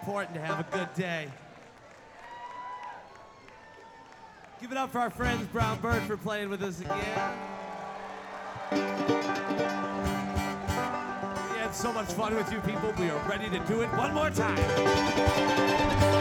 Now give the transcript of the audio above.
important to have a good day. Give it up for our friends Brown Bird for playing with us again. We had so much fun with you people. We are ready to do it one more time.